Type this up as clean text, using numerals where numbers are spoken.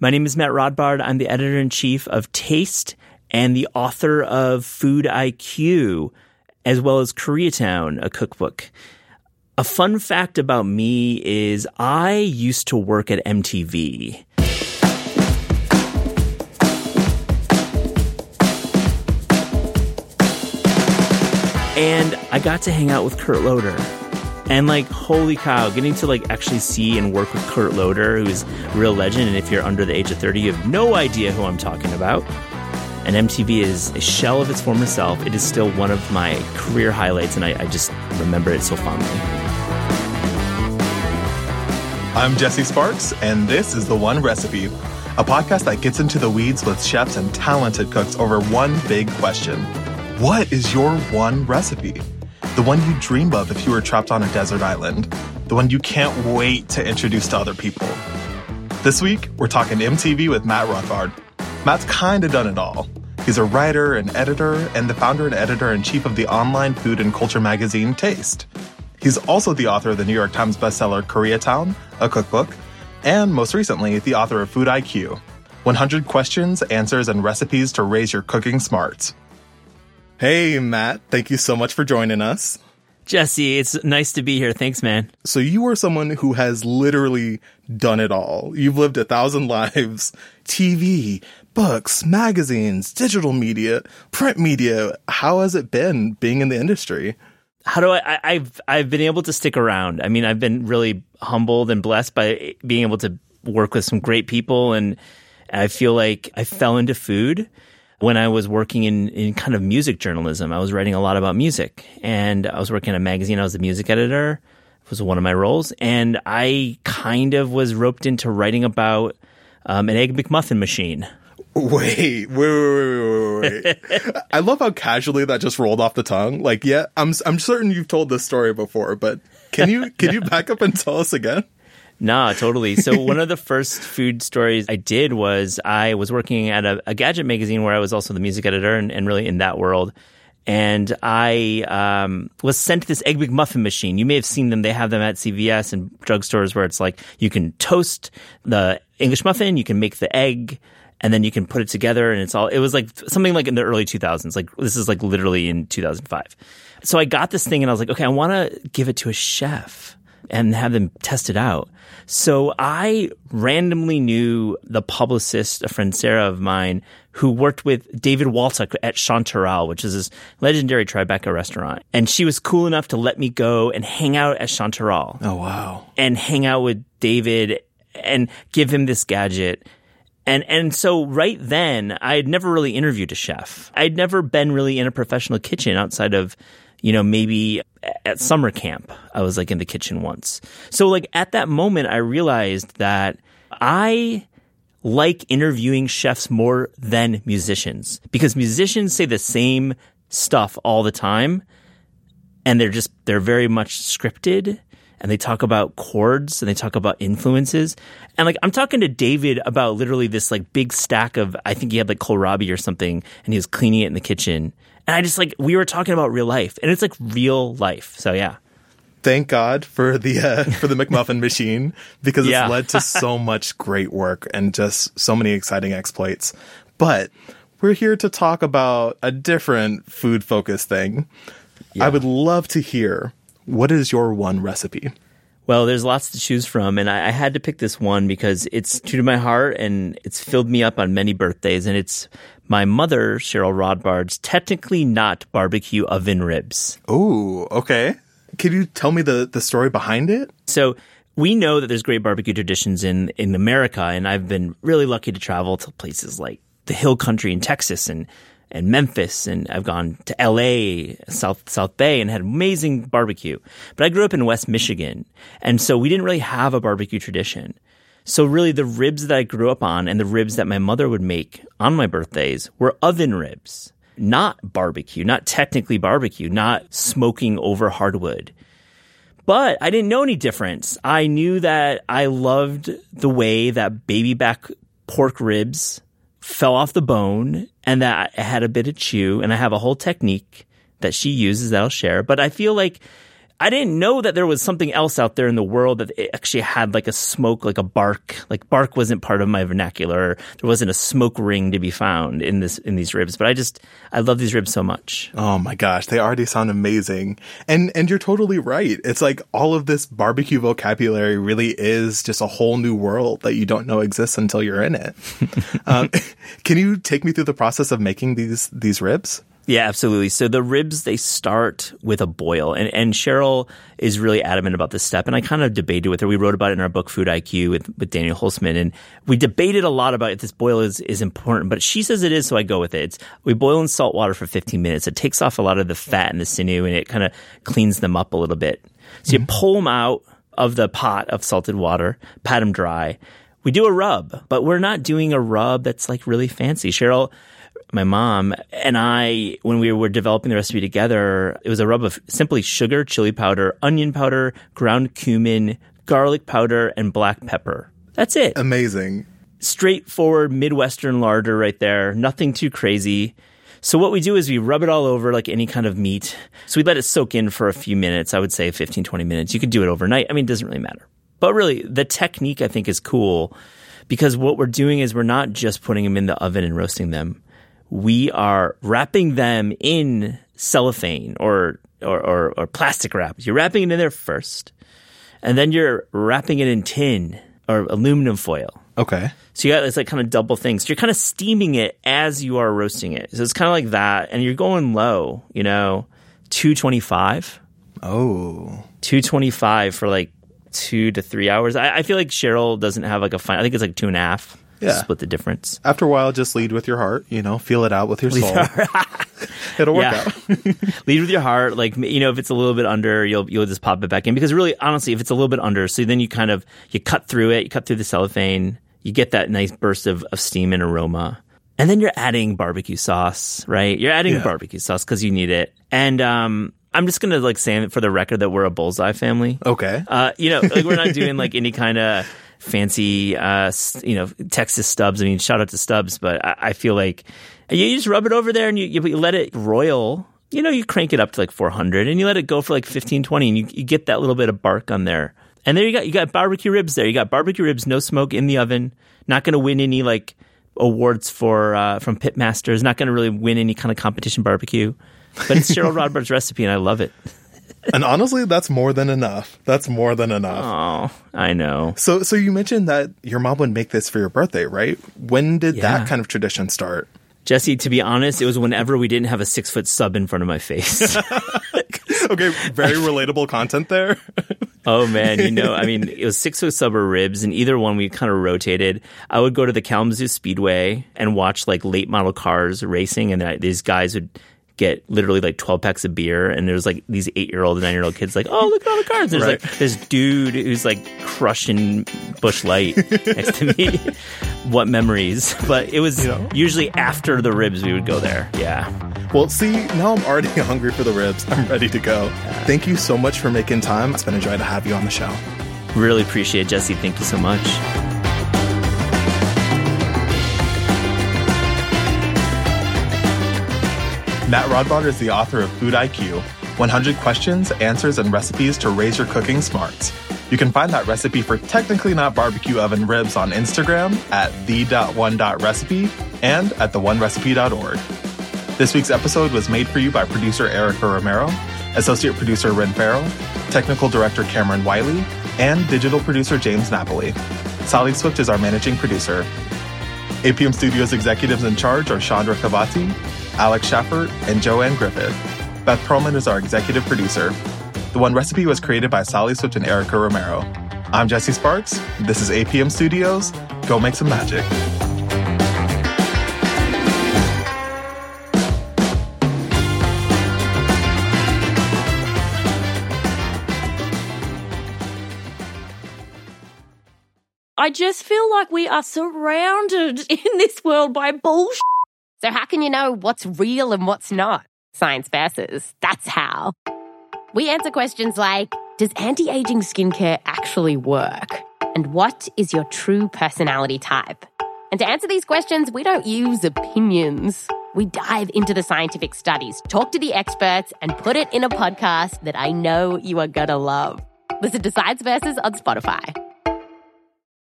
My name is Matt Rodbard. I'm the editor-in-chief of Taste and the author of Food IQ, as well as Koreatown, a cookbook. A fun fact about me is I used to work at MTV. And I got to hang out with Kurt Loder. And holy cow, getting to actually see and work with Kurt Loder, who's a real legend. And if you're under the age of 30, you have no idea who I'm talking about. And MTV is a shell of its former self. It is still one of my career highlights, and I just remember it so fondly. I'm Jesse Sparks, and this is The One Recipe, a podcast that gets into the weeds with chefs and talented cooks over one big question. What is your one recipe? The one you dream of if you were trapped on a desert island. The one you can't wait to introduce to other people. This week, we're talking MTV with Matt Rodbard. Matt's kind of done it all. He's a writer, an editor, and the founder and editor-in-chief of the online food and culture magazine, Taste. He's also the author of the New York Times bestseller Koreatown, a cookbook, and most recently, the author of Food IQ, 100 questions, answers, and recipes to raise your cooking smarts. Hey, Matt, thank you so much for joining us. Jesse, it's nice to be here. Thanks, man. So you are someone who has literally done it all. You've lived 1,000 lives, TV, books, magazines, digital media, print media. How has it been being in the industry? How do I've been able to stick around. I mean, I've been really humbled and blessed by being able to work with some great people. And I feel like I fell into food when I was working in kind of music journalism. I was writing a lot about music, and I was working at a magazine. I was the music editor. It was one of my roles. And I kind of was roped into writing about an Egg McMuffin machine. Wait. I love how casually that just rolled off the tongue. Yeah, I'm certain you've told this story before, but can you back up and tell us again? Nah, totally. So one of the first food stories I did was I was working at a gadget magazine where I was also the music editor and really in that world. And I was sent this Egg McMuffin machine. You may have seen them. They have them at CVS and drugstores where it's you can toast the English muffin, you can make the egg, and then you can put it together. And it was something in the early 2000s. This is literally in 2005. So I got this thing and I was like, okay, I want to give it to a chef and have them test it out. So I randomly knew the publicist, a friend Sarah of mine, who worked with David Waltuck at Chanterelle, which is this legendary Tribeca restaurant. And she was cool enough to let me go and hang out at Chanterelle. Oh, wow. And hang out with David and give him this gadget. And so right then, I had never really interviewed a chef. I'd never been really in a professional kitchen outside of maybe at summer camp, I was in the kitchen once. So at that moment, I realized that I like interviewing chefs more than musicians, because musicians say the same stuff all the time. And they're very much scripted, and they talk about chords and they talk about influences. And I'm talking to David about literally this big stack of, I think he had kohlrabi or something, and he was cleaning it in the kitchen. And I just we were talking about real life, and it's real life. So yeah. Thank God for the McMuffin machine, because it's led to so much great work and just so many exciting exploits. But we're here to talk about a different food-focused thing. Yeah. I would love to hear, what is your one recipe? Well, there's lots to choose from, and I had to pick this one because it's true to my heart, and it's filled me up on many birthdays, and it's my mother, Cheryl Rodbard's technically not barbecue oven ribs. Oh, okay. Could you tell me the story behind it? So we know that there's great barbecue traditions in America, and I've been really lucky to travel to places like the Hill Country in Texas and Memphis, and I've gone to LA, South Bay, and had amazing barbecue. But I grew up in West Michigan, and so we didn't really have a barbecue tradition. So really the ribs that I grew up on and the ribs that my mother would make on my birthdays were oven ribs, not barbecue, not technically barbecue, not smoking over hardwood. But I didn't know any difference. I knew that I loved the way that baby back pork ribs fell off the bone and that I had a bit of chew, and I have a whole technique that she uses that I'll share. But I feel like I didn't know that there was something else out there in the world that it actually had like a smoke, like a bark. Like bark wasn't part of my vernacular. There wasn't a smoke ring to be found in these ribs. But I love these ribs so much. Oh my gosh, they already sound amazing. And you're totally right. It's like all of this barbecue vocabulary really is just a whole new world that you don't know exists until you're in it. Can you take me through the process of making these ribs? Yeah, absolutely. So the ribs, they start with a boil. And Cheryl is really adamant about this step. And I kind of debated with her. We wrote about it in our book, Food IQ, with Daniel Holzman. And we debated a lot about if this boil is important. But she says it is, so I go with it. We boil in salt water for 15 minutes. It takes off a lot of the fat and the sinew, and it kind of cleans them up a little bit. So you pull them out of the pot of salted water, pat them dry. We do a rub, but we're not doing a rub that's like really fancy. Cheryl, my mom, and I, when we were developing the recipe together, it was a rub of simply sugar, chili powder, onion powder, ground cumin, garlic powder, and black pepper. That's it. Amazing. Straightforward Midwestern larder right there. Nothing too crazy. So what we do is we rub it all over like any kind of meat. So we let it soak in for a few minutes. I would say 15, 20 minutes. You could do it overnight. I mean, it doesn't really matter. But really, the technique I think is cool because what we're doing is we're not just putting them in the oven and roasting them. We are wrapping them in cellophane or plastic wrap. You're wrapping it in there first, and then you're wrapping it in tin or aluminum foil. Okay. So you got this like kind of double thing. So you're kind of steaming it as you are roasting it. So it's kind of like that, and you're going low, 225. Oh. 225 for like 2 to 3 hours. I feel like Cheryl doesn't have like a fine. I think it's like 2.5. Yeah. Split the difference. After a while, just lead with your heart, feel it out with your soul. It'll work out. Lead with your heart. Like, if it's a little bit under, you'll just pop it back in. Because really, honestly, if it's a little bit under, so then you cut through it, you cut through the cellophane, you get that nice burst of steam and aroma. And then you're adding barbecue sauce, right? You're adding barbecue sauce because you need it. And, I'm just going to say for the record that we're a bullseye family. Okay. We're not doing like any kind of fancy, Texas Stubbs. I mean, shout out to Stubbs, but I feel like you just rub it over there and you let it roil. You crank it up to like 400 and you let it go for like 15, 20 and you get that little bit of bark on there. And there you got barbecue ribs there. You got barbecue ribs, no smoke in the oven. Not going to win any like awards from Pitmasters. Not going to really win any kind of competition barbecue. But it's Cheryl Rodbard's recipe, and I love it. And honestly, that's more than enough. Oh, I know. So you mentioned that your mom would make this for your birthday, right? When did that kind of tradition start? Jesse, to be honest, it was whenever we didn't have a 6-foot sub in front of my face. Okay, very relatable content there. Oh, man. It was 6-foot sub or ribs, and either one we kind of rotated. I would go to the Kalamazoo Speedway and watch like late model cars racing, and these guys would get literally like 12 packs of beer, and there's like these 8-year-old and 9-year-old kids like, oh, look at all the cars. There's like this dude who's like crushing Busch Light next to me. What memories. But it was usually after the ribs we would go there. Yeah. Well, see, now I'm already hungry for the ribs. I'm ready to go. Thank you so much for making time. It's been a joy to have you on the show. Really appreciate it, Jesse. Thank you so much. Matt Rodbard is the author of Food IQ, 100 questions, answers, and recipes to raise your cooking smarts. You can find that recipe for technically not barbecue oven ribs on Instagram at the.one.recipe and at theonerecipe.org. This week's episode was made for you by producer Erica Romero, associate producer Ren Farrell, technical director Cameron Wiley, and digital producer James Napoli. Sally Swift is our managing producer. APM Studios executives in charge are Chandra Kavati, Alex Schaffert, and Joanne Griffith. Beth Perlman is our executive producer. The One Recipe was created by Sally Swift and Erica Romero. I'm Jesse Sparks. This is APM Studios. Go make some magic. I just feel like we are surrounded in this world by bullshit. So how can you know what's real and what's not? Science versus. That's how. We answer questions like, does anti-aging skincare actually work? And what is your true personality type? And to answer these questions, we don't use opinions. We dive into the scientific studies, talk to the experts, and put it in a podcast that I know you are gonna love. Listen to Science Versus on Spotify.